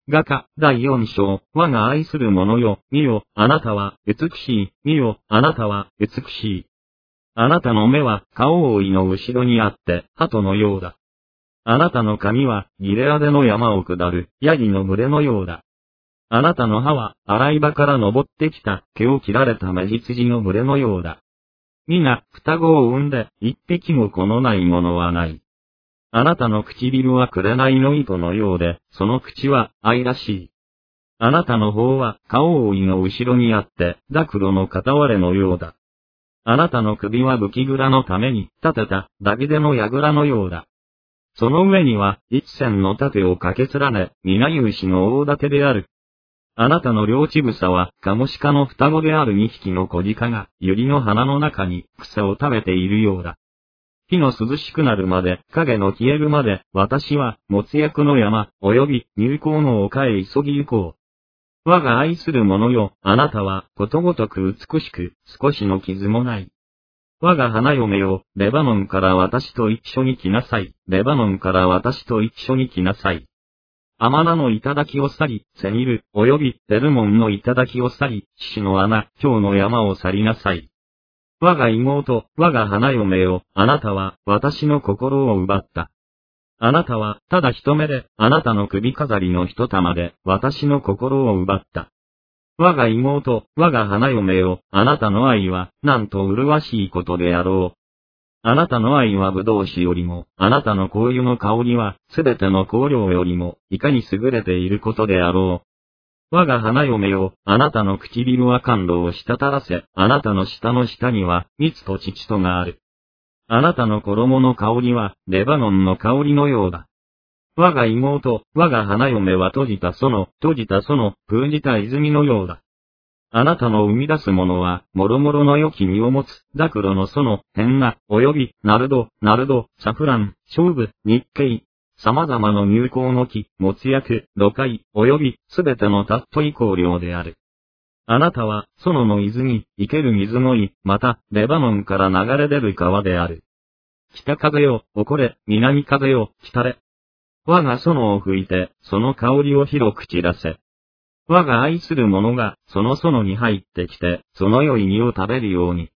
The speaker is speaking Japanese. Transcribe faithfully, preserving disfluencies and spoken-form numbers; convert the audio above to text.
画家、だいよん章、我が愛する者よ、見よ、あなたは、美しい、見よ、あなたは、美しい。あなたの目は、顔覆いの後ろにあって、鳩のようだ。あなたの髪は、ギレアデの山を下る、ヤギの群れのようだ。あなたの歯は、洗い場から登ってきた、毛を切られた目羊の群れのようだ。皆、双子を産んで、一匹も子のないものはない。あなたの唇は紅の糸のようで、その口は愛らしい。あなたの方は顔覆いの後ろにあって、ダクロの片割れのようだ。あなたの首は武器蔵のために立てたダビデの櫓のようだ。その上には一線の盾をかけ連ね、皆勇士の大盾である。あなたの両乳房はカモシカの双子である二匹の小鹿が百合の花の中に草を食べているようだ。日の涼しくなるまで、影の消えるまで、私は、没薬の山、及び入港の丘へ急ぎ行こう。我が愛する者よ、あなたは、ことごとく美しく、少しの傷もない。我が花嫁よ、レバノンから私と一緒に来なさい。レバノンから私と一緒に来なさい。アマナの頂を去り、セニル、及びテルモンの頂を去り、獅子の穴、今日の山を去りなさい。我が妹、我が花嫁よ、あなたは、私の心を奪った。あなたは、ただ一目で、あなたの首飾りの一玉で、私の心を奪った。我が妹、我が花嫁よ、あなたの愛は、なんと麗しいことであろう。あなたの愛は葡萄酒よりも、あなたの香油の香りは、すべての香料よりも、いかに優れていることであろう。我が花嫁よ、あなたの唇は甘露を滴らせ、あなたの舌の下には、蜜と乳とがある。あなたの衣の香りは、レバノンの香りのようだ。我が妹、我が花嫁は閉じた園、閉じた園、封じた泉のようだ。あなたの生み出すものは、もろもろの良き実を持つ、ザクロの園、ヘンナ、及び、ナルド、ナルド、サフラン、勝負、日系。様々の入香の木、没薬、土塊、及び、すべてのたっとい香料である。あなたは、園の泉、生ける水の井、また、レバノンから流れ出る川である。北風よ、起これ、南風よ、来たれ。我が園を吹いて、その香りを広く散らせ。我が愛する者が、その園に入ってきて、その良い実を食べるように。